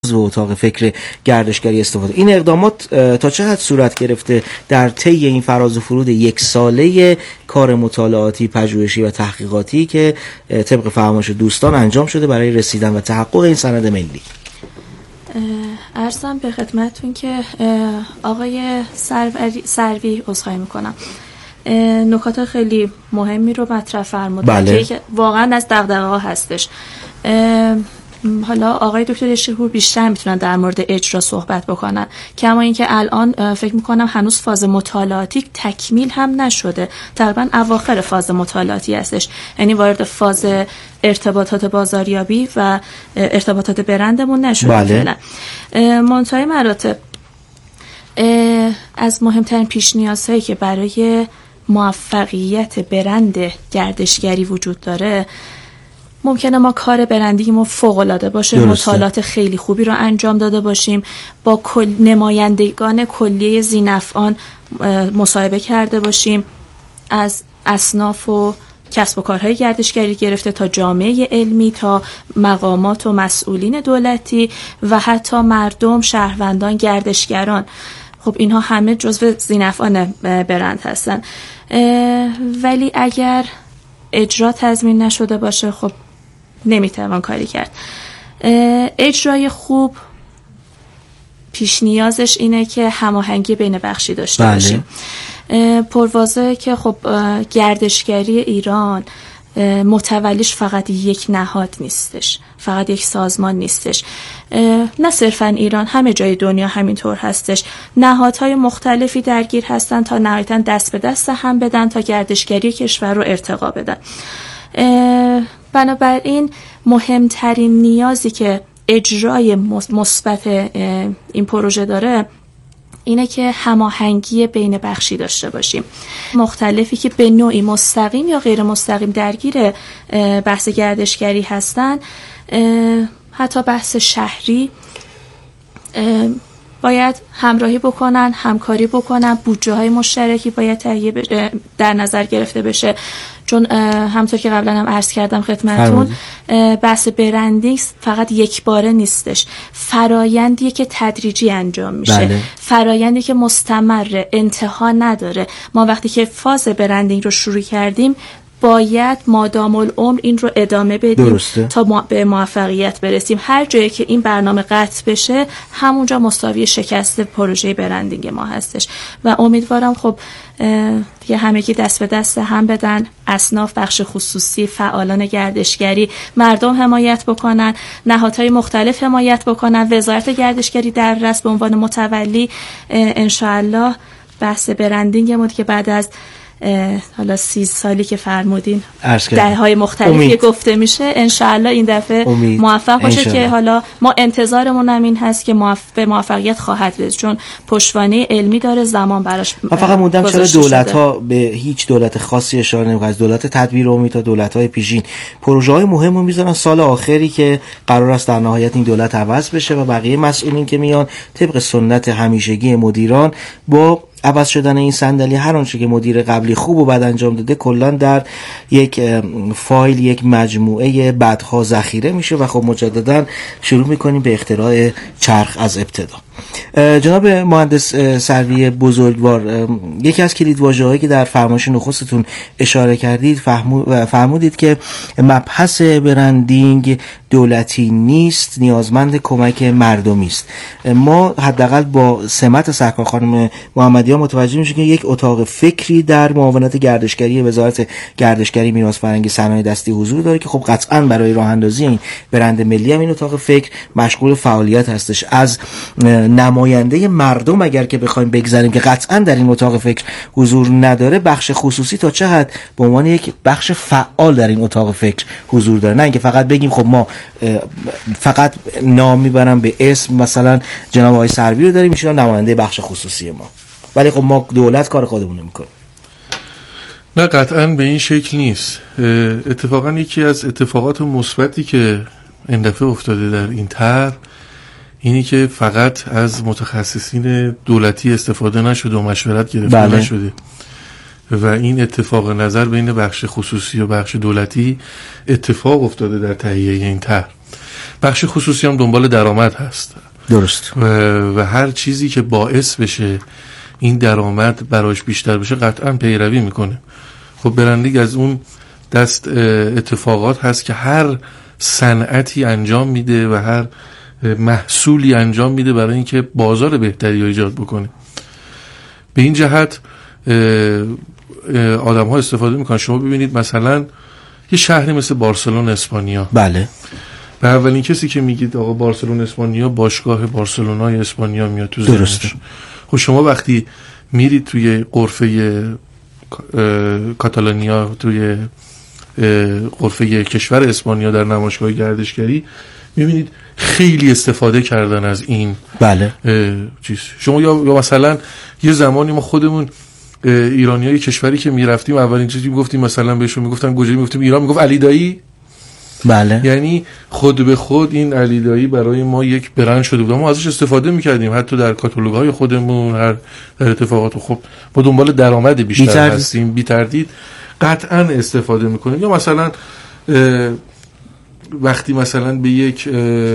و اتاق فکر گردشگری استفاده. این اقدامات تا چه حد صورت گرفته در طی این فراز و فرود یک ساله کار مطالعاتی، پژوهشی و تحقیقاتی که طبق فرمایش دوستان انجام شده برای رسیدن و تحقق این سند ملی؟ عرضم به خدمتتون که آقای سروی عذرخواهی میکنم، نکات خیلی مهمی رو مطرح فرمودن. بله. که واقعا از دغدغه‌ها هستش. حالا آقای دکتر اشتیپور بیشتر میتونن در مورد اجرا صحبت بکنن، کما اینکه الان فکر میکنم هنوز فاز مطالعاتی تکمیل هم نشده، تقریبا اواخر فاز مطالعاتی هستش، یعنی وارد فاز ارتباطات بازاریابی و ارتباطات برندمون نشده. بله. منتهی مراتب از مهمترین پیش نیازهایی که برای موفقیت برند گردشگری وجود داره، ممکنه ما کار برندینگمون فوق‌العاده باشه، مطالعات خیلی خوبی رو انجام داده باشیم، با نمایندگان کلیه ذی‌نفعان مصاحبه کرده باشیم، از اصناف و کسب و کارهای گردشگری گرفته تا جامعه علمی، تا مقامات و مسئولین دولتی و حتی مردم، شهروندان، گردشگران. خب اینها همه جزو ذی‌نفعان برند هستن، ولی اگر اجرا تضمین نشده باشه خب نمیتوان کاری کرد. اجرای خوب پیش نیازش اینه که هماهنگی بین بخشی داشته باشیم. پرواضحه که خب گردشگری ایران متولیش فقط یک نهاد نیستش، فقط یک سازمان نیستش، نه صرفا ایران، همه جای دنیا همینطور هستش. نهادهای مختلفی درگیر هستن تا نهایتاً دست به دست هم بدن تا گردشگری کشور رو ارتقا بدن. بنابراین مهمترین نیازی که اجرای مثبت این پروژه داره اینه که هماهنگی بین بخشی داشته باشیم، مختلفی که به نوعی مستقیم یا غیر مستقیم درگیر بحث گردشگری هستن، حتی بحث شهری، باید همراهی بکنن، همکاری بکنن، بودجه های مشترکی باید تهیه در نظر گرفته بشه، چون همطور که قبلا هم عرض کردم خدمتتون، بحث برندینگ فقط یک باره نیستش، فرایندیه که تدریجی انجام میشه. بله. فرایندی که مستمر، انتها نداره. ما وقتی که فاز برندینگ رو شروع کردیم باید مادام العمر این رو ادامه بدیم. درسته. تا به موفقیت برسیم. هر جایی که این برنامه قطع بشه همونجا مساوی شکست پروژه برندینگ ما هستش و امیدوارم خب دیگه همگی دست به دست هم بدن، اصناف، بخش خصوصی، فعالان گردشگری، مردم حمایت بکنن، نهادهای مختلف حمایت بکنن، وزارت گردشگری در رأس به عنوان متولی. انشاءالله بحث برندینگ ما که بعد از حالا 30 سالی که فرمودین دههای مختلفی گفته میشه، انشاءالله این دفعه موفق باشه که حالا ما انتظارمون هم این هست که به موفقیت خواهد رسید، چون پشتوانه علمی داره، زمان براش. من فقط موندم چرا دولت‌ها به هیچ دولت خاصی اشاره نمی‌کنن، از دولت تدبیر امید تا دولت‌های پیشین پروژه‌های مهم رو میذارن سال آخری که قرار است در نهایت این دولت عوض بشه و بقیه مسئولین که میان طبق سنت همیشگی مدیران با عوض شدن این صندلی هر آنچه که مدیر قبلی خوب و بد انجام داده کلا در یک فایل، یک مجموعه بدها ذخیره میشه و خب مجددا شروع میکنیم به اختراع چرخ از ابتدا. جناب مهندس سروی بزرگوار، یکی از کلیدواژه‌هایی که در فرمایش نخستتون اشاره کردید فرمودید که مبحث برندینگ دولتی نیست، نیازمند کمک مردمی است. ما حداقل با سمت سرکار خانم محمدیان متوجه میشیم که یک اتاق فکری در معاونت گردشگری وزارت گردشگری، میراث فرهنگی، صنایع دستی حضور داره که خب قطعاً برای راه اندازی این برند ملی هم این اتاق فکر مشغول فعالیت هستش. از نماینده مردم اگر که بخوایم بگذاریم که قطعاً در این اتاق فکر حضور نداره، بخش خصوصی تا چه حد به عنوان یک بخش فعال در این اتاق فکر حضور داره؟ نه اینکه فقط بگیم خب ما فقط نام میبرم به اسم، مثلا جناب آقای سروی رو داریم میشن نماینده بخش خصوصی ما، ولی خب ما دولت کار خودمون نمیکنیم. نه قطعاً به این شکل نیست. اتفاقاً یکی از اتفاقات مثبتی که این دفعه افتاده در این طرح اینی که فقط از متخصصین دولتی استفاده نشده و مشورت گرفته نشده و این اتفاق نظر بین بخش خصوصی و بخش دولتی اتفاق افتاده در تهیه این طرح. بخش خصوصی هم دنبال درآمد هست. درست. و هر چیزی که باعث بشه این درآمد براش بیشتر بشه قطعا پیروی میکنه. خب برندینگ از اون دست اتفاقات هست که هر صنعتی انجام میده و هر محصولی انجام میده برای اینکه بازار بهتری رو ایجاد بکنه. به این جهت آدم ها استفاده میکنن. شما ببینید مثلا یه شهری مثل بارسلون اسپانیا، بله، و اولین کسی که میگید آقا بارسلون اسپانیا، باشگاه بارسلونای اسپانیا میاد تو ذهنش. خب شما وقتی میرید توی غرفه کاتالونیا، توی غرفه کشور اسپانیا در نمایشگاه گردشگری، میبینید خیلی استفاده کردن از این بله چیز. شما یا مثلا یه زمانی ما خودمون ایرانیای کشوری که میرفتیم اولین چیزی میگفتیم، مثلا بهشون میگفتن گوجه، میگفتیم ایران، میگفت علی دایی. بله. یعنی خود به خود این علی دایی برای ما یک برند شده بود، ما ازش استفاده میکردیم حتی در کاتالوگ‌های خودمون، هر در اتفاقات. خب ما دنبال درآمد بیشتر هستیم، بی تردید قطعا استفاده میکنیم. یا مثلا وقتی مثلا به یک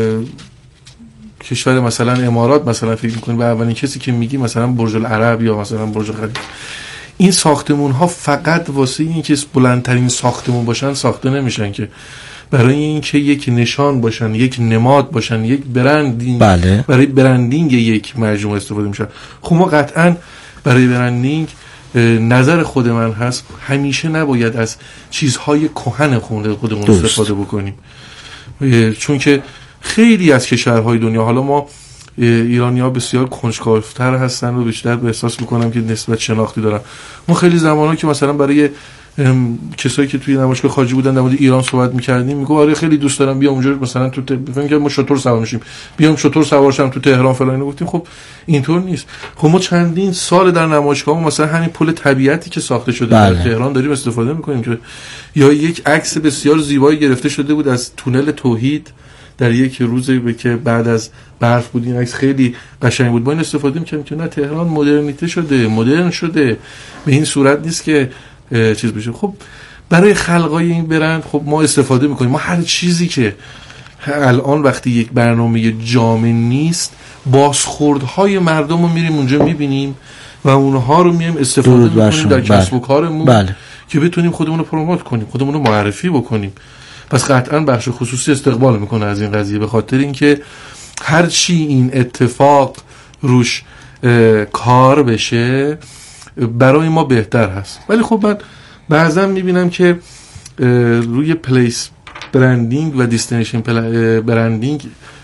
کشور مثلا امارات مثلا فکر میکنیم، به اولین کسی که میگی مثلا برج العرب یا مثلا برج خلیفه، این ساختمون ها فقط واسه این که بلندترین ساختمون باشن ساخته نمیشن، که برای این که یک نشان باشن، یک نماد باشن، یک برندینگ، بله. برای برندینگ یک مجموعه استفاده میشن. خب ما قطعا برای برندینگ نظر خود من هست همیشه نباید از چیزهای کهن خودمون استفاده بکنیم، چون که خیلی از کشورهای دنیا، حالا ما ایرانی‌ها بسیار کنجکاوتر هستن و بیشتر به احساس میکنم که نسبت شناختی دارن. ما خیلی زمانها که مثلا برای کسایی که توی نمایشگاه خارجی بودن در مورد ایران صحبت می‌کردیم، میگه آره خیلی دوست دارم بیام اونجا، مثلا تو بفهمیم که ما شطور سوار میشیم، بیام شطور سوار شم تو تهران فلان. گفتیم خب اینطور نیست. خب ما چندین سال در نمایشگاه مثلا همین پل طبیعتی که ساخته شده در تهران داریم استفاده می‌کنیم، که یا یک عکس بسیار زیبایی گرفته شده بود از تونل توحید در یک روزی که بعد از برف بود. این عکس خیلی قشنگ بود، با این استفاده می‌کردیم که نه تهران مدرنیته شده، مدرن شده، به این صورت نیست که چیز بشه. خب برای خلقای این برند خب ما استفاده میکنیم. ما هر چیزی که الان وقتی یک برنامه جامع نیست، بازخوردهای مردم رو میریم اونجا میبینیم و اونها رو میایم استفاده میکنیم در کسب و کارمون، بله. که بتونیم خودمون رو پروموت کنیم، خودمون رو معرفی بکنیم. پس قطعا بخش خصوصی استقبال میکنه از این قضیه، به خاطر اینکه هر چی این اتفاق روش کار بشه برای ما بهتر هست. ولی خب من بعضا میبینم که روی پلیس برندینگ و دیستینیشن برندینگ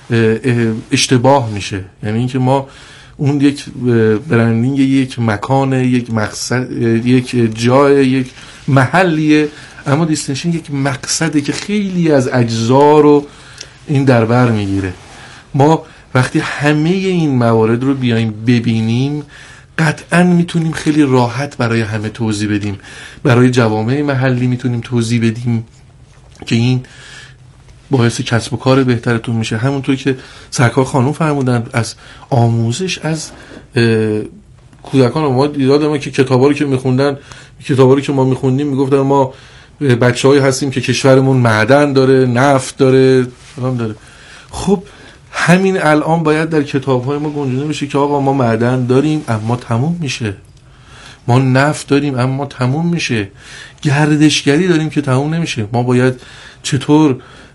اشتباه میشه. یعنی اینکه ما اون یک برندینگ یک مکان، یک مقصد، یک جای، یک محلیه، اما دیستینیشن یک مقصده که خیلی از اجزا رو این در بر میگیره. ما وقتی همه این موارد رو بیایم ببینیم، قطعا میتونیم خیلی راحت برای همه توضیح بدیم، برای جوامع محلی میتونیم توضیح بدیم که این باعث کسب و کار بهترتون میشه. همونطور که سرکار خانم فرمودن، از آموزش از کودکان. ما یادمه که کتابا رو که میخوندن، کتابا رو که ما میخوندیم میگفتن ما بچه‌هایی هستیم که کشورمون معدن داره، نفت داره، فلان داره. خب همین الان باید در کتاب‌های ما گنجونده بشه که آقا ما معدن داریم اما تموم میشه، ما نفت داریم اما تموم میشه، گردشگری داریم که تموم نمیشه. ما باید چطور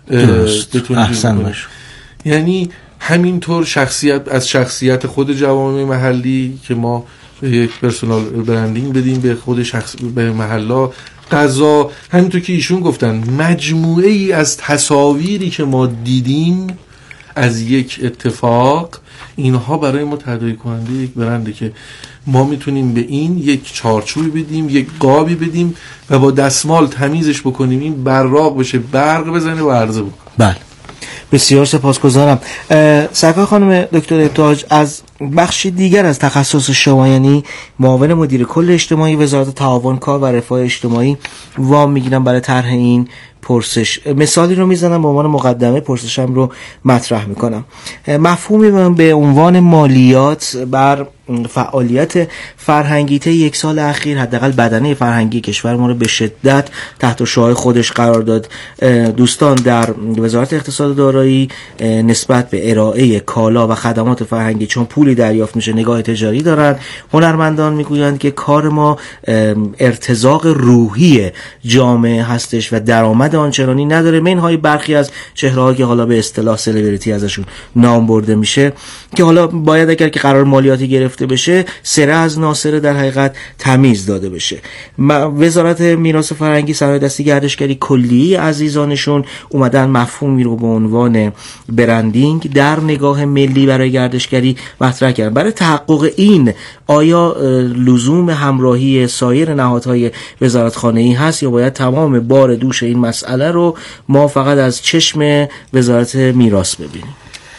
بتونیم، یعنی همینطور شخصیت خود جوامع محلی که ما یک پرسونال برندینگ بدیم به خود به محلا، غذا، همینطور که ایشون گفتن، مجموعه ای از تصاویری که ما دیدیم از یک اتفاق، اینها برای ما تداعی کننده یک برنده که ما میتونیم به این یک چارچوبی بدیم، یک قابی بدیم و با دستمال تمیزش بکنیم، این براق بشه، برق بزنه و عرضه بکنه. بله، بسیار سپاسگزارم. سرکار خانم دکتر ابتهاج، از بخشی دیگر از تخصص شما، یعنی معاون مدیر کل اجتماعی وزارت تعاون کار و رفاه اجتماعی، وام میگیرم برای طرح این پرسش. مثالی رو میزنم به عنوان مقدمه، پرسشم رو مطرح میکنم. مفهومی من به عنوان مالیات بر فعالیت فرهنگی طی یک سال اخیر حداقل بدنه فرهنگی کشور ما رو به شدت تحت شعاع خودش قرار داد. دوستان در وزارت اقتصاد و دارایی نسبت به ارائه کالا و خدمات فرهنگی چون پولی دریافت میشه نگاه تجاری دارن. هنرمندان میگویند که کار ما ارتزاق روحی جامعه هستش و درآمد آنچنانی نداره. منهای برخی از چهره‌ها که حالا به اصطلاح سلبریتی ازشون نام برده میشه که حالا باید اگر که قرار مالیاتی گرفته بشه سره از ناسره در حقیقت تمیز داده بشه. وزارت میراث فرهنگی، صنایع دستی، گردشگری کلی عزیزانشون اومدن مفهومی رو به عنوان برندینگ در نگاه ملی برای گردشگری مطرح کردن. برای تحقق این آیا لزوم همراهی سایر نهادهای وزارتخانه‌ای هست یا باید تمام بار دوش این مسئله رو ما فقط از چشم وزارت میراث ببینیم؟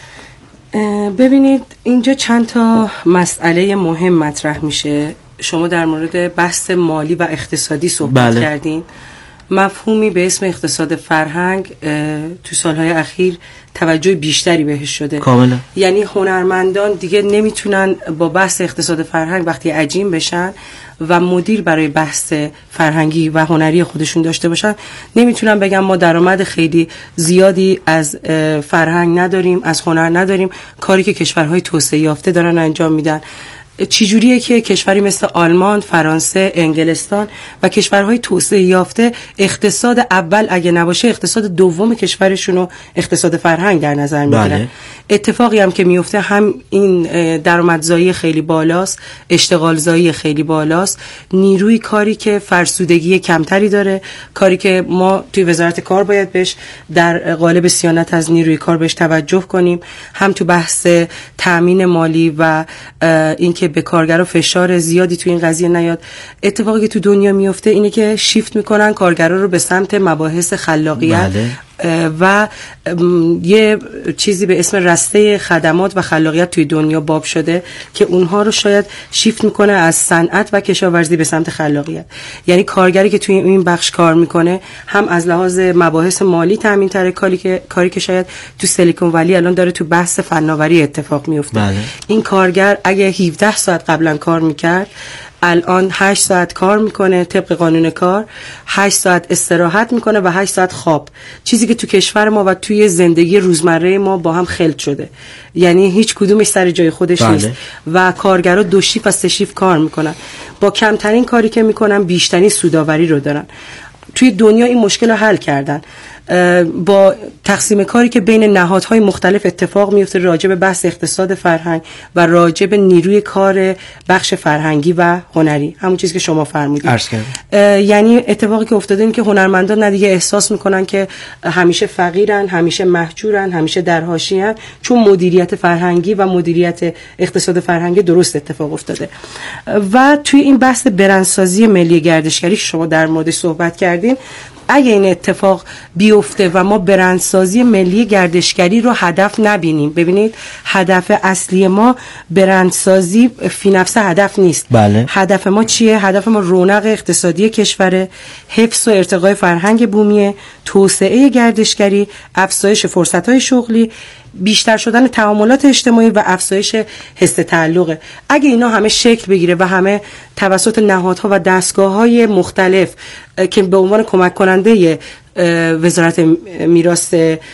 ببینید اینجا چند تا مسئله مهم مطرح میشه. شما در مورد بحث مالی و اقتصادی صحبت کردین. مفهومی به اسم اقتصاد فرهنگ تو سالهای اخیر توجه بیشتری بهش شده. کاملا. یعنی هنرمندان دیگه نمیتونن با بحث اقتصاد فرهنگ وقتی عجین بشن و مدیر برای بحث فرهنگی و هنری خودشون داشته باشن، نمیتونن بگن ما درآمد خیلی زیادی از فرهنگ نداریم، از هنر نداریم، کاری که کشورهای توسعه یافته دارن انجام میدن. چجوریه که کشوری مثل آلمان، فرانسه، انگلستان و کشورهای توسعه یافته اقتصاد اول اگه نباشه اقتصاد دوم کشورشونو اقتصاد فرهنگ در نظر میگیرن. اتفاقی هم که میفته هم این درآمدزایی خیلی بالاست، اشتغالزایی خیلی بالاست، نیروی کاری که فرسودگی کمتری داره، کاری که ما توی وزارت کار باید بهش در قالب صیانت از نیروی کار بهش توجه کنیم، هم تو بحث تأمین مالی و اینکه به کارگرا فشار زیادی تو این قضیه نیاد. اتفاقی که تو دنیا میفته اینه که شیفت میکنن کارگرا رو به سمت مباحث خلاقیت و یه چیزی به اسم رسته خدمات و خلاقیت توی دنیا باب شده که اونها رو شاید شیفت میکنه از صنعت و کشاورزی به سمت خلاقیت. یعنی کارگری که توی این بخش کار میکنه هم از لحاظ مباحث مالی تامین تره کاری که شاید تو سیلیکون ولی الان داره تو بحث فناوری اتفاق میفته. این کارگر اگه 17 ساعت قبلا کار میکرد الان 8 ساعت کار میکنه طبق قانون کار، 8 ساعت استراحت میکنه و 8 ساعت خواب. چیزی که تو کشور ما و توی زندگی روزمره ما با هم خلط شده. یعنی هیچ کدومش سر جای خودش نیست و کارگرها 2 شیفت و 3 شیفت کار میکنن. با کمترین کاری که میکنن بیشترین سودآوری رو دارن. توی دنیا این مشکل رو حل کردن. با تقسیم کاری که بین نهادهای مختلف اتفاق میفته راجع به بحث اقتصاد فرهنگ و راجع به نیروی کار بخش فرهنگی و هنری، همون چیزی که شما فرمودید. یعنی اتفاقی که افتاده این که هنرمندان نه دیگه احساس میکنن که همیشه فقیرن، همیشه مهجورن، همیشه در حاشیه‌ان، چون مدیریت فرهنگی و مدیریت اقتصاد فرهنگی درست اتفاق افتاده. و توی این بحث برندسازی ملی گردشگری که شما در موردش صحبت کردین، اگه این اتفاق بیفته و ما برندسازی ملی گردشگری رو هدف نبینیم، ببینید هدف اصلی ما برندسازی فی نفسه هدف نیست. هدف ما چیه؟ هدف ما رونق اقتصادی کشور، حفظ و ارتقای فرهنگ بومیه، توسعه گردشگری، افزایش فرصت‌های شغلی، بیشتر شدن تعاملات اجتماعی و افزایش حس تعلق. اگه اینا همه شکل بگیره و همه توسط نهادها و دستگاه‌های مختلف که به عنوان کمک کننده وزارت میراث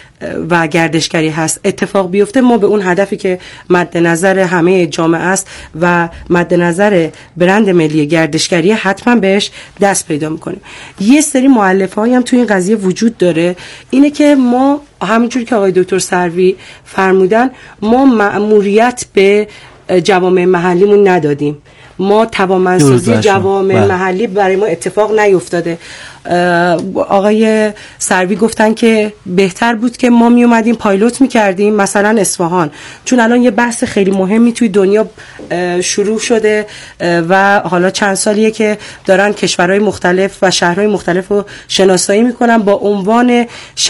و گردشگری هست اتفاق بیفته، ما به اون هدفی که مد نظر همه جامعه است و مد نظر برند ملی گردشگری حتما بهش دست پیدا میکنیم. یه سری مؤلفه‌ای هم توی این قضیه وجود داره، اینه که ما همونجوری که آقای دکتر سروی فرمودن ما مأموریت به جوامع محلیمون ندادیم، ما توانمندسازی جوامع محلی برای ما اتفاق نیفتاده. آقای سروی گفتن که بهتر بود که ما می اومدیم پایلوت میکردیم مثلا اصفهان، چون الان یه بحث خیلی مهمی توی دنیا شروع شده و حالا چند سالیه که دارن کشورهای مختلف و شهرهای مختلف رو شناسایی میکنن با عنوان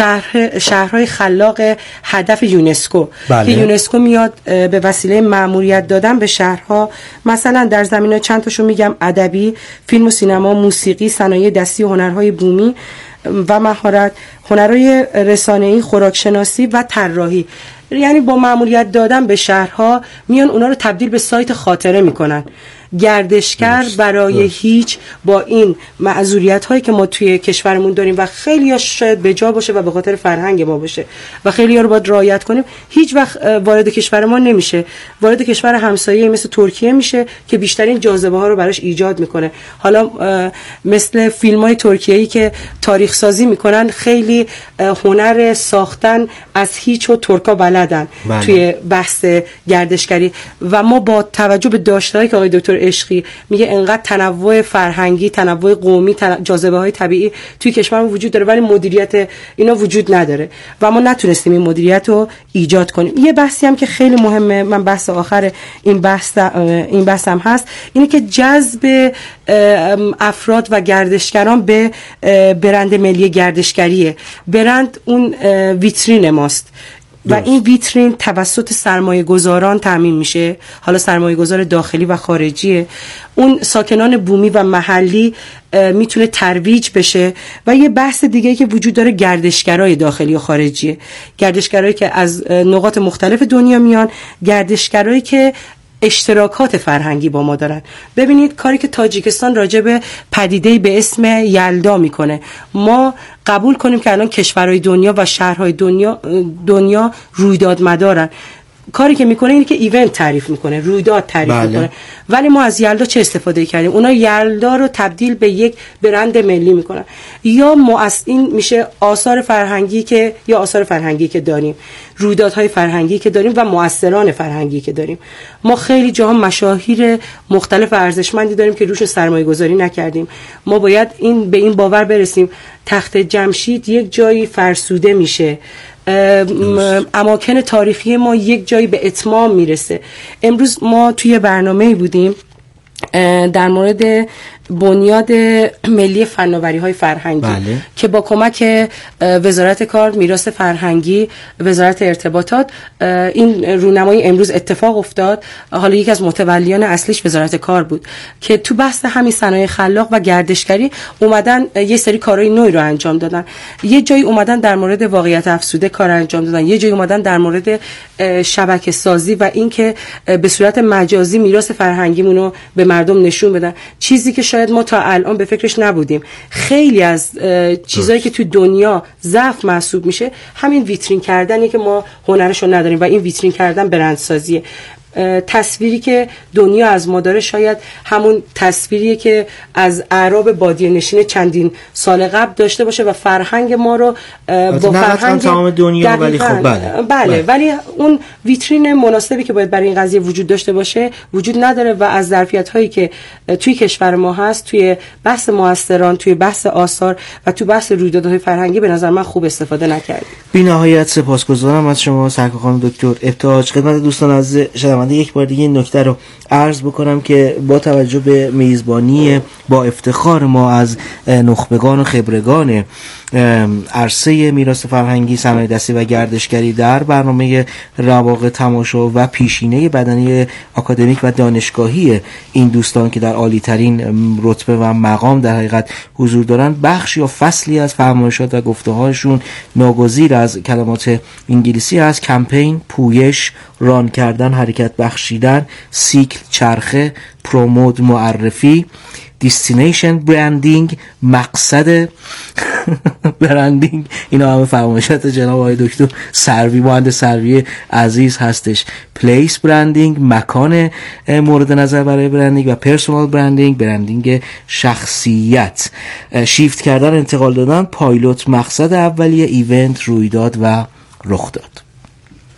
شهرهای خلاق هدف یونسکو. که یونسکو میاد به وسیله مأموریت دادن به شهرها، مثلا در زمینه چند تاشو میگم: ادبی، فیلم و سینما، موسیقی، صنایع دستی و هنرهای بومی و مهارت، هنرهای رسانه‌ای، خوراکشناسی و طراحی. یعنی با مأموریت دادن به شهرها میان اونا رو تبدیل به سایت خاطره میکنن. گردشگر برای هیچ با این معذوریت هایی که ما توی کشورمون داریم و خیلی ها شاید به جا باشه و به خاطر فرهنگ ما باشه و خیلی ها رو باید رعایت کنیم، هیچ وقت وارد کشور ما نمیشه، وارد کشور همسایه مثل ترکیه میشه که بیشترین جاذبه ها رو براش ایجاد میکنه. حالا مثل فیلم های ترکیه‌ای که تاریخ سازی میکنن، خیلی هنر ساختن از هیچ و ترکا بلدن توی بحث گردشگری و ما با توجه به داشته‌هایی که آقای دکتر عشقی میگه انقدر تنوع فرهنگی، تنوع قومی، جاذبه های طبیعی توی کشورمون وجود داره ولی مدیریت اینا وجود نداره و ما نتونستیم این مدیریت رو ایجاد کنیم. یه بحثی هم که خیلی مهمه، من بحث آخر این بحثم هست، اینه که جذب افراد و گردشگران به برند ملی گردشگریه. برند اون ویترین ماست و این ویترین توسط سرمایه گذاران تامین میشه، حالا سرمایه گذار داخلی و خارجیه. اون ساکنان بومی و محلی میتونه ترویج بشه و یه بحث دیگه که وجود داره گردشگرای داخلی و خارجیه. گردشگرایی که از نقاط مختلف دنیا میان، گردشگرایی که اشتراکات فرهنگی با ما دارن. ببینید کاری که تاجیکستان راجع به پدیده‌ای به اسم یلدا میکنه، ما قبول کنیم که الان کشورهای دنیا و شهرهای دنیا رویداد مدارن. کاری که میکنه اینه که ایونت تعریف میکنه، رویداد تعریف میکنه. ولی ما از یلدا چه استفاده کردیم؟ اونا یلدا رو تبدیل به یک برند ملی میکنن. یا این میشه آثار فرهنگی که داریم، رویدادهای فرهنگی که داریم و مؤثران فرهنگی که داریم. ما خیلی جاها مشاهیر مختلف و ارزشمندی داریم که روش سرمایه گذاری نکردیم. ما باید به این باور برسیم تخت جمشید یک جایی فرسوده میشه، اماکن تاریخی ما یک جایی به اتمام میرسه. امروز ما توی برنامه‌ای بودیم در مورد بنیاد ملی فناوری‌های فرهنگی که با کمک وزارت کار، میراث فرهنگی، وزارت ارتباطات این رونمایی امروز اتفاق افتاد. حالا یکی از متولیان اصلیش وزارت کار بود که تو بحث همین صنایع خلاق و گردشگری اومدن یه سری کارهای نوعی رو انجام دادن. یه جایی اومدن در مورد واقعیت افزوده کار انجام دادن، یه جایی اومدن در مورد شبکه سازی و اینکه به صورت مجازی میراث فرهنگیمون رو به مردم نشون بدن، چیزی که شاید ما تا الان به فکرش نبودیم. خیلی از چیزایی که تو دنیا ضعف محسوب میشه همین ویترین کردنیه که ما هنرشو نداریم و این ویترین کردن برندسازیه. تصویری که دنیا از ما داره شاید همون تصویریه که از اعراب بادیه نشین چندین سال قبل داشته باشه و فرهنگ ما رو با فرهنگ تمام دنیا ولی خب بله ولی اون ویترین مناسبی که باید برای این قضیه وجود داشته باشه وجود نداره و از ظرفیت هایی که توی کشور ما هست، توی بحث مؤثران، توی بحث آثار و توی بحث رویدادهای فرهنگی به نظر من خوب استفاده نکردیم. بی‌نهایت سپاسگزارم از شما سرکار خانم دکتر ابتهاج. خدمت دوستان عزیز شنونده یک بار دیگه این نکته رو عرض بکنم که با توجه به میزبانی با افتخار ما از نخبگان و خبرگان عرصه میراث فرهنگی، صنایع دستی و گردشگری در برنامه رواق تماشا و پیشینه بدنی آکادمیک و دانشگاهی این دوستان که در عالی ترین رتبه و مقام در حقیقت حضور دارند، بخش یا فصلی از فرمایشات و گفته‌هاشون ناگزیر از کلمات انگلیسی است: کمپین، پویش، ران کردن، حرکت بخشیدن، سیکل، چرخه، پروموت، معرفی، دیستینیشن برندینگ، مقصد برندینگ. اینا همه فرمایشات جناب آقای دکتر سروی، مهندس سروی عزیز هستش. پلیس برندینگ، مکان مورد نظر برای برندینگ، و پرسونال برندینگ، برندینگ شخصیت. شیفت کردن، انتقال دادن، پایلوت، مقصد اولیه، ایونت، رویداد و رخ داد.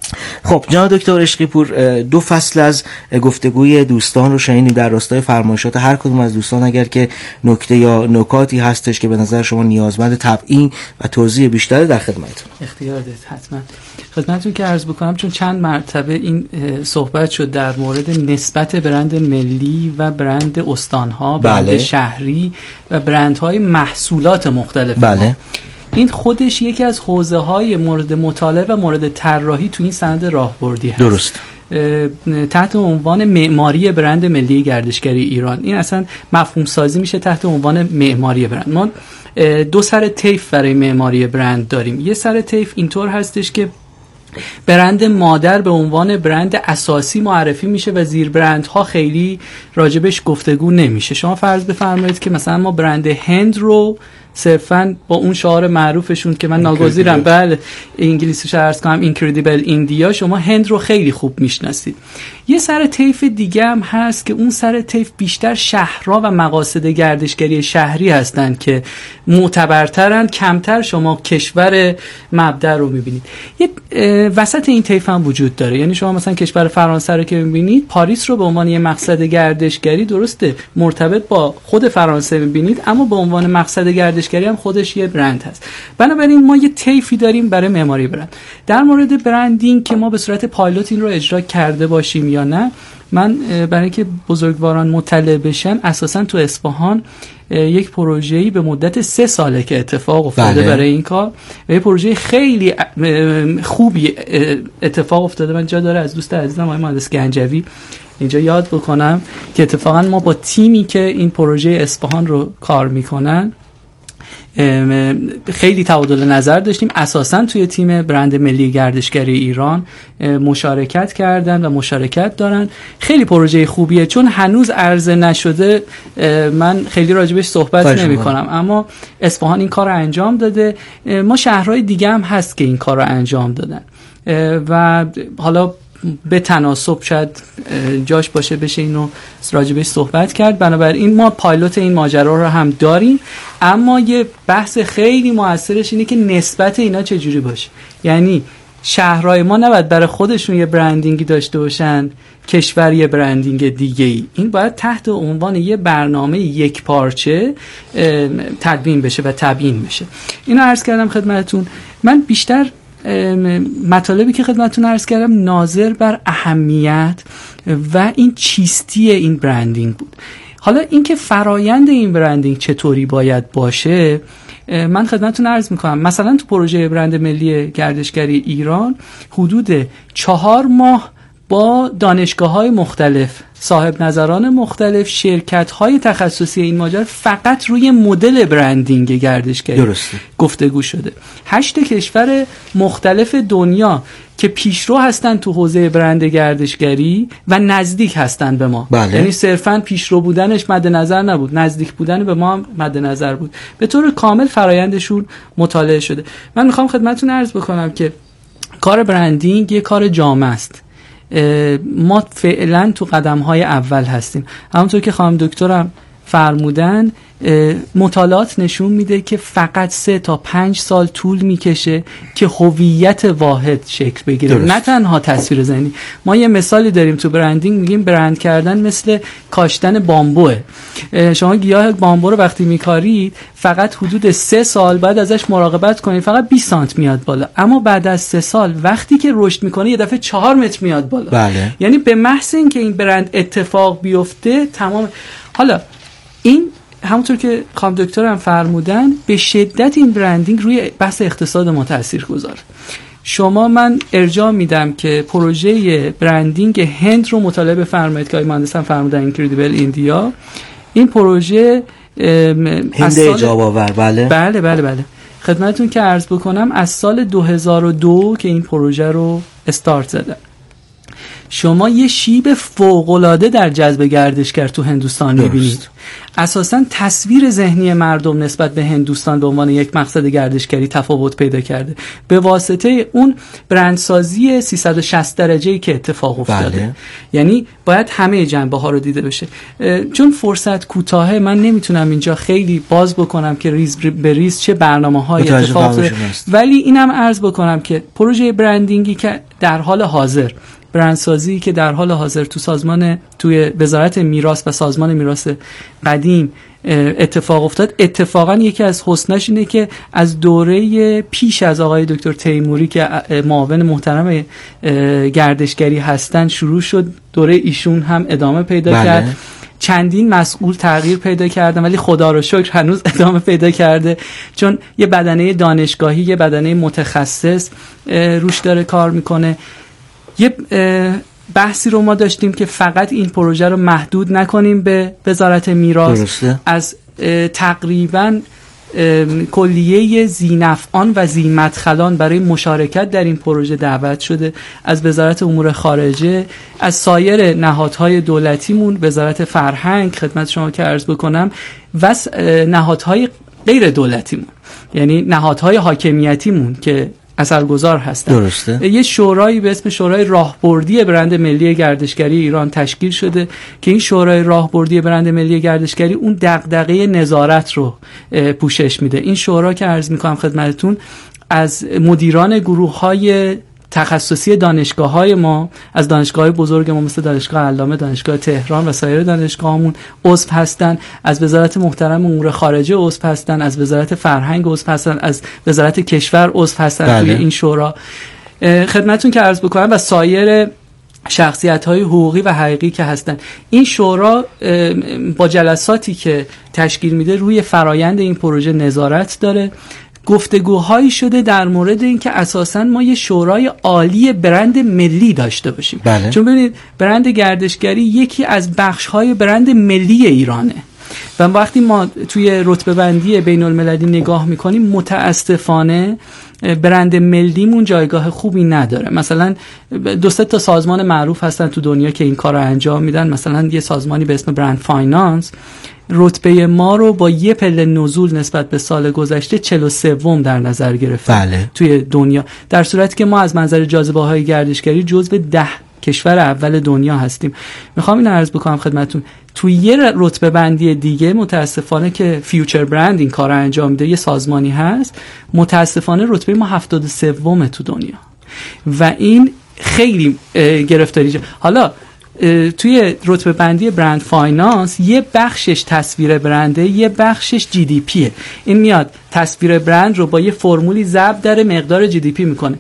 خب جناب دکتر عشقی پور، 2 فصل از گفتگوی دوستان رو شنیدیم در راستای فرمایشات هر کدوم از دوستان. اگر که نکته یا نکاتی هستش که به نظر شما نیازمند تبیین و توضیح بیشتره در خدمتتون. اختیار دارید. حتما خدمتتون که عرض بکنم، چون چند مرتبه این صحبت شد در مورد نسبت برند ملی و برند استانها، برند شهری و برندهای محصولات مختلف. بله. این خودش یکی از حوزه‌های مورد مطالعه و مورد طراحی تو این سند راهبردی هست. درست. تحت عنوان معماری برند ملی گردشگری ایران، این اصلا مفهوم سازی میشه تحت عنوان معماری برند. ما 2 سر طیف برای معماری برند داریم. یه سر طیف اینطور هستش که برند مادر به عنوان برند اساسی معرفی میشه و زیر برندها خیلی راجبش گفتگو نمیشه. شما فرض بفرمایید که مثلا ما برند هند رو صرفاً با اون شعار معروفشون که من ناگزیرم بله انگلیسیش عرض کنم اینکردیبل ایندیا، شما هند رو خیلی خوب میشناسید. یه سر طیف دیگه هم هست که اون سر طیف بیشتر شهرها و مقاصد گردشگری شهری هستن که معتبرترن، کمتر شما کشور مبدأ رو میبینید. یه وسط این طیف هم وجود داره، یعنی شما مثلا کشور فرانسه رو که میبینید، پاریس رو به عنوان یه مقصد گردشگری درسته مرتبط با خود فرانسه میبینید، اما به عنوان مقصد گردشگری هم خودش یه برند هست. بنابراین ما یه طیفی داریم برای معماری برند. در مورد برندینگ که ما به صورت پایلوت این رو اجرا کرده باشیم یا نه، من برای اینکه بزرگواران مطلع بشن، اساسا تو اصفهان یک پروژه‌ای به مدت 3 ساله که اتفاق افتاده برای این کار و یه پروژه خیلی خوبی اتفاق افتاده. من جا داره از دوست عزیزم آقای مهندس گنجوی اینجا یاد بکنم که اتفاقا ما با تیمی که این پروژه اصفهان رو کار میکنن خیلی تبادل نظر داشتیم. اساساً توی تیم برند ملی گردشگری ایران مشارکت کردن و مشارکت دارن. خیلی پروژه خوبیه، چون هنوز عرضه نشده من خیلی راجبش صحبت نمی کنم، اما اصفهان این کار رو انجام داده. ما شهرهای دیگه هم هست که این کار رو انجام دادن و حالا به تناسب شاید جاش باشه بشه اینو راجبش صحبت کرد. بنابراین ما پایلوت این ماجرا رو هم داریم، اما یه بحث خیلی موثرش اینه که نسبت اینا چجوری باشه. یعنی شهرهای ما نباید برای خودشون یه برندینگی داشته باشن، کشور یه برندینگ دیگه ای. این باید تحت عنوان یه برنامه یک پارچه تدوین بشه و تبیین بشه. اینو عرض کردم خدمتتون. من بیشتر مطالبی که خدمتتون عرض کردم ناظر بر اهمیت و این چیستی این برندینگ بود. حالا اینکه فرایند این برندینگ چطوری باید باشه، من خدمتتون عرض میکنم. مثلا تو پروژه برند ملی گردشگری ایران حدود 4 ماه با دانشگاه‌های مختلف، صاحب نظران مختلف، شرکت‌های تخصصی این ماجرا فقط روی مدل برندینگ گردشگری گفتگو شده. 8 کشور مختلف دنیا که پیشرو هستن تو حوزه برند گردشگری و نزدیک هستن به ما. یعنی صرفاً پیشرو بودنش مد نظر نبود، نزدیک بودن به ما هم مد نظر بود. به طور کامل فرایندشون مطالعه شده. من میخوام خدمتتون عرض بکنم که کار برندینگ یه کار جامع است. ما فعلا تو قدم‌های اول هستیم. همونطور که خانم دکترم فرمودن، مطالعات نشون میده که فقط 3 تا 5 سال طول میکشه که هویت واحد شکل بگیره. نه تنها تصویر ذهنی. ما یه مثالی داریم تو برندینگ، میگیم برند کردن مثل کاشتن بامبوه. شما گیاه بامبو رو وقتی میکارید فقط حدود 3 سال بعد ازش مراقبت کنید، فقط 20 سانت میاد بالا، اما بعد از 3 سال وقتی که رشد میکنه یه دفعه 4 متر میاد بالا. یعنی به محض اینکه این برند اتفاق بیفته تمام. حالا این همونطور که خانم دکتر هم فرمودن، به شدت این برندینگ روی بحث اقتصاد ما تأثیر گذار. شما من ارجاع میدم که پروژه برندینگ هند رو مطالعه بفرمایید که آقای مهندس هم فرمودن، اینکردیبل ایندیا. این پروژه هند اجاب آور. بله خدمتتون که عرض بکنم از سال 2002 که این پروژه رو استارت زدن. شما یه شیب فوق‌العاده در جذب گردشگر تو هندوستان می‌بینید. اساساً تصویر ذهنی مردم نسبت به هندوستان به عنوان یک مقصد گردشگری تفاوت پیدا کرده به واسطه اون برندسازی 360 درجه‌ای که اتفاق افتاده. بله. یعنی باید همه جنبه‌ها رو دیده بشه. چون فرصت کوتاهه من نمیتونم اینجا خیلی باز بکنم که ریز به ریز چه برنامه‌های اتفاق افتاده، ولی اینم عرض بکنم که پروژه برندینگی که در حال حاضر، برندسازی که در حال حاضر توی وزارت میراث و سازمان میراث قدیم اتفاق افتاد، اتفاقا یکی از حسناش اینه که از دوره پیش از آقای دکتر تیموری که معاون محترم گردشگری هستن شروع شد، دوره ایشون هم ادامه پیدا کرد. چندین مسئول تغییر پیدا کردن ولی خدا رو شکر هنوز ادامه پیدا کرده، چون یه بدنه دانشگاهی، یه بدنه متخصص روش داره کار میکنه. یه بحثی رو ما داشتیم که فقط این پروژه رو محدود نکنیم به وزارت میراث، از تقریباً کلیه ذینفعان و ذیمدخلان برای مشارکت در این پروژه دعوت شده، از وزارت امور خارجه، از سایر نهادهای دولتیمون، وزارت فرهنگ خدمت شما که عرض بکنم، و نهادهای غیر دولتیمون، یعنی نهادهای حاکمیتیمون که اثرگذار هستن. درسته. یه شورایی به اسم شورای راهبردی برند ملی گردشگری ایران تشکیل شده که این شورای راهبردی برند ملی گردشگری اون دغدغه نظارت رو پوشش میده. این شورا که عرض میکنم خدمتتون از مدیران گروه‌های تخصصی دانشگاه‌های ما، از دانشگاه‌های بزرگ ما مثل دانشگاه علامه، دانشگاه تهران و سایر دانشگاه‌هامون عضو هستن، از وزارت محترم امور خارجه عضو هستن، از وزارت فرهنگ عضو هستن، از وزارت کشور عضو هستن توی این شورا. خدمتتون که عرض بکنم و سایر شخصیت‌های حقوقی و حقیقی که هستن. این شورا با جلساتی که تشکیل میده روی فرایند این پروژه نظارت داره. گفتگوهایی شده در مورد اینکه اساساً ما یه شورای عالی برند ملی داشته باشیم. بله. چون ببینید برند گردشگری یکی از بخش‌های برند ملی ایرانه و وقتی ما توی رتبه بندی بین المللی نگاه میکنیم متاسفانه برند ملیمون جایگاه خوبی نداره. مثلا 2-3 تا سازمان معروف هستن تو دنیا که این کار رو انجام میدن. مثلا یه سازمانی به اسم برند فایننس رتبه ما رو با یه پله نزول نسبت به سال گذشته 43م در نظر گرفته. بله. توی دنیا، در صورتی که ما از منظر جاذبه‌های گردشگری جزو 10 کشور اول دنیا هستیم. میخوام این عرض بکنم خدمتتون توی یه رتبه بندی دیگه متاسفانه که فیوچر برند این کار انجام میده، یه سازمانی هست، متاسفانه رتبه ما 73م تو دنیا و این خیلی گرفتاری. حالا توی رتبه بندی برند فایننس یه بخشش تصویر برنده، یه بخشش جی دی پیه. این میاد تصویر برند رو با یه فرمولی ضرب در مقدار جی دی پی میکنه.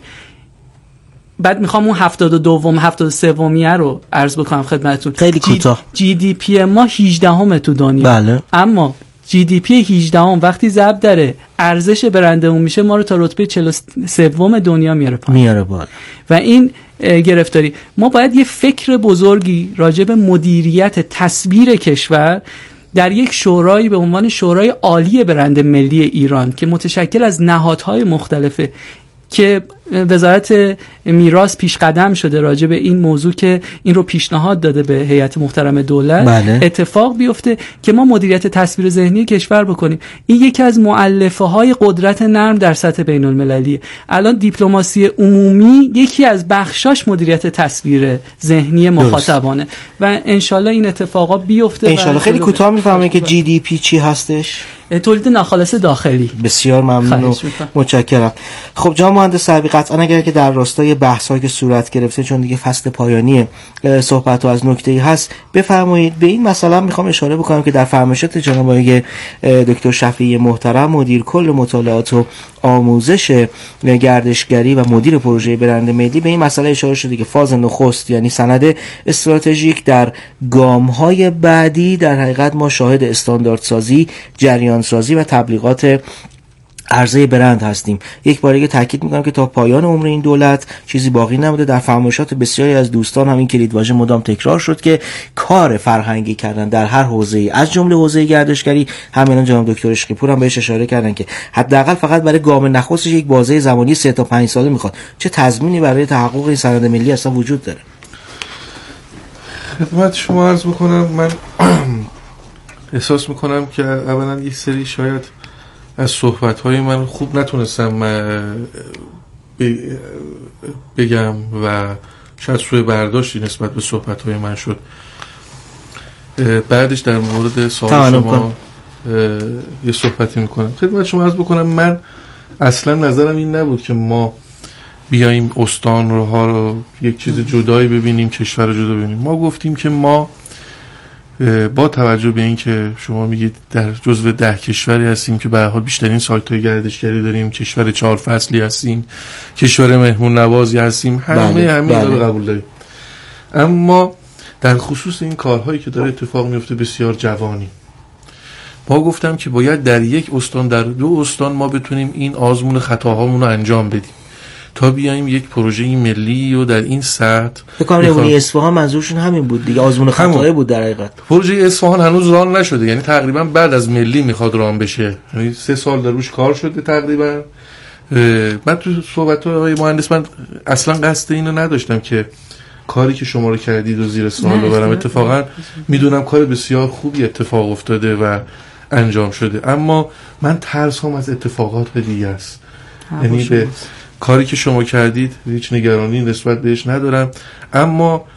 بعد میخوام اون 72م 73میه رو عرض بکنم خدمتتون. خیلی کوتاه. جی دی پی ما 18م تو دنیا. بله. اما جی دی پی 18م وقتی ضرب در ارزش برندمون میشه ما رو تا رتبه 43م دنیا میاره بالا. و این گرفتاری. ما باید یه فکر بزرگی راجع به مدیریت تصویر کشور در یک شورایی به عنوان شورای عالی برند ملی ایران که متشکل از نهادهای مختلفه که وزارت میراث پیش قدم شده راجع به این موضوع که این رو پیشنهاد داده به هیئت محترم دولت. بله. اتفاق بیفته که ما مدیریت تصویر ذهنی کشور بکنیم. این یکی از مؤلفه های قدرت نرم در سطح بین المللی. الان دیپلماسی عمومی یکی از بخشاش مدیریت تصویر ذهنی مخاطبانه و انشالله این اتفاقا بیفته. انشالله. خیلی کوتاه میفهمم که جی دی پی چی هستش؟ تولید ناخالص داخلی. بسیار ممنون و متشکرم. خب جناب مهندس عربی، قطعا اگر که در راستای بحث‌هایی که صورت گرفته، چون دیگه فصل پایانی صحبت از نکته‌ای هست، بفرمایید. به این مسئله میخوام اشاره بکنم که در فرمایشات جناب آقای دکتر شفیعی محترم مدیر کل مطالعات و آموزش گردشگری و مدیر پروژه برند ملی به این مسئله اشاره شده که فاز نخست یعنی سند استراتژیک در گام‌های بعدی در حقیقت ما شاهد استانداردسازی، جریان‌سازی و تبلیغات عرضه برند هستیم. یک بار دیگه تاکید میکنم که تا پایان عمر این دولت چیزی باقی نموده. در فرمایشات بسیاری از دوستان همین کلیدواژه مدام تکرار شد که کار فرهنگی کردن در هر حوزه‌ای از جمله حوزه گردشگری، همین جناب دکتر عشقی پور هم بهش اشاره کردن که حداقل فقط برای گام نخستش یک بازه زمانی 3 تا 5 ساله میخواد. چه تضمینی برای تحقق این سند ملی اصلا وجود داره؟ خدمت شما عرض بکنم من احساس میکنم که اولا یک سری شاید از صحبت‌های من خوب نتونستم بگم و شاید سوء برداشتی نسبت به صحبت‌های من شد. بعدش در مورد سوال شما یه صحبتی میکنم. خدمت شما عرض بکنم من اصلا نظرم این نبود که ما بیاییم استان رو یک چیز جدایی ببینیم، کشور رو جدا ببینیم. ما گفتیم که ما با توجه به این که شما میگید در جزو 10 کشوری هستیم که به هر حال بیشترین سایت‌های گردشگری داریم، کشور 4 فصلی هستیم، کشور مهمون نوازی هستیم، همه رو قبول داریم. اما در خصوص این کارهایی که داره اتفاق میفته بسیار جوانی، ما گفتم که باید در یک استان، در 2 استان ما بتونیم این آزمون خطاهامون رو انجام بدیم تا بیایم یک پروژه ملی و در این سطح. بکنم نمونه اصفهان منظورشون همین بود دیگه، آزمون خطاهی بود در حقیقت. پروژه اصفهان هنوز ران نشده، یعنی تقریبا بعد از ملی میخواد ران بشه، یعنی 3 سال در روش کار شده تقریبا. من تو صحبت‌های آقای مهندس من اصلا قصد اینو نداشتم که کاری که شما رو کردید و زیر سوال ببرم. اتفاقا میدونم کار بسیار خوبی اتفاق افتاده و انجام شده، اما من ترسم از اتفاقات دیگه است. یعنی به کاری که شما کردید هیچ نگرانی نسبت بهش ندارم، اما